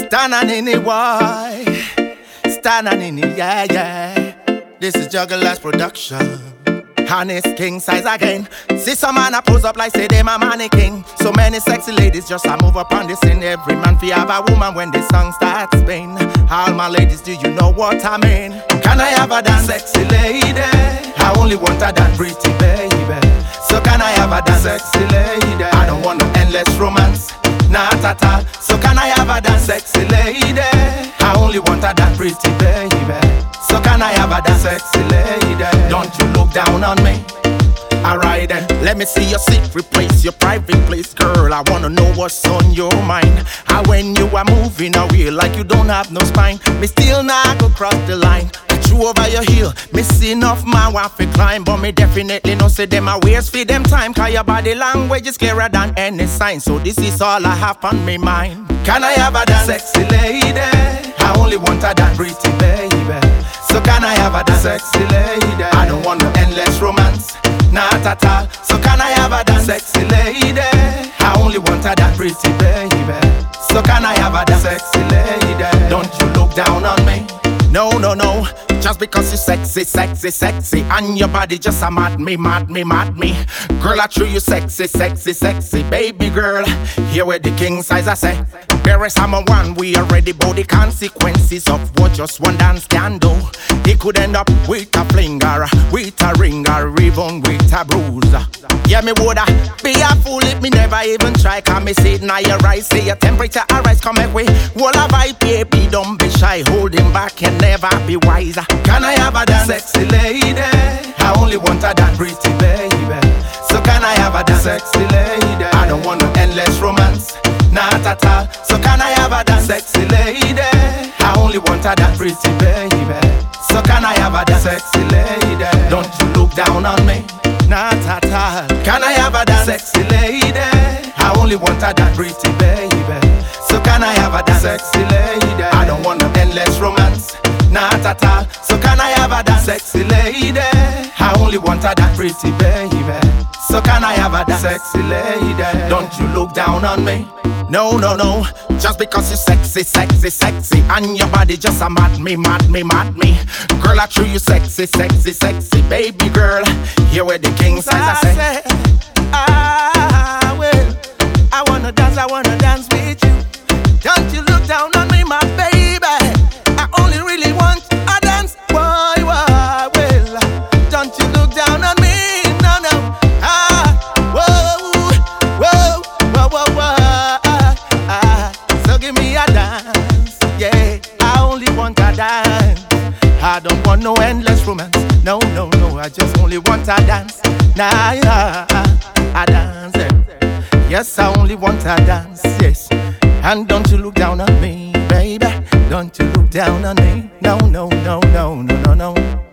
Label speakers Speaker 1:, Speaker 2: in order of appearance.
Speaker 1: Stananini, why? Stananini, yeah, yeah. This is Jugglers Production. Honest king size again. See some man a pose up like say they my mannequin. So many sexy ladies just a move up on the scene. Every man fi have a woman when the song starts spin. All my ladies, do you know what I mean? Can I have a dance, sexy lady? I only want a dance, pretty baby. So can I have a dance, sexy lady? I don't want no endless romance, not at all. So can I have a dance, sexy lady? I only want a dance, pretty baby. So can I have a dance, sexy lady? Don't you look down on me? Alright then, let me see your secret place, your private place, girl. I wanna know what's on your mind. How when you are moving away like you don't have no spine, me still not go cross the line. You over your heel, me see enough man want fi climb, but me definitely no say them a waste for them time. Cause your body language is clearer than any sign. So this is all I have on me mind. Can I have a dance, sexy lady? I only want a dance, pretty baby. So can I have a dance, sexy lady? I don't want no endless romance, not at all. So can I have a dance, sexy lady? I only want a dance, pretty baby. So can I have a dance, sexy lady? Don't you look down on me? No, no, no. Just because you sexy, sexy, sexy, and your body just a mad me, mad me, mad me. Girl, I treat you sexy, sexy, sexy, baby girl. Here where the king size I say. Paris, I'm a one, we already bought the consequences of what just one dance can do. It could end up with a flinger, with a ringer, even with a bruise. Yeah, me woulda be a fool if me never even try. Cause me see it now your eyes, see your temperature arise, come away. Well, a vibe, baby, don't be shy, holding back and never be wiser. Can I have a dance, sexy lady? I only want a dance, pretty baby. So can I have a dance, sexy lady? I don't want no endless romance, not at all. So can I have a dance, sexy lady? I only want a dance, pretty baby. So can I have a dance, sexy lady? Don't you look down on me, not at all. Can I have a dance, sexy lady? I only want a dance, pretty baby. So can I have a dance, sexy lady? I don't want no endless romance, not at all. So can I have a dance, sexy lady? I only want a dance, pretty baby. So can I have a dance, sexy lady? Don't you look down on me? No, no, no. Just because you sexy, sexy, sexy, and your body just a mad me, mad me, mad me. Girl, I treat you sexy, sexy, sexy, baby girl. Here where the king size I say. I wanna dance with you. Don't you look down on me, my baby. I only really want a dance. Why, well, don't you look down on me, no, no. So give me a dance, yeah. I only want a dance. I don't want no endless romance, no, no, no. I just only want a dance. Nah, yeah, a dance, yeah. Yes, I only want a dance, yes. And don't you look down on me, baby. Don't you look down on me. No, no, no, no, no, no, no.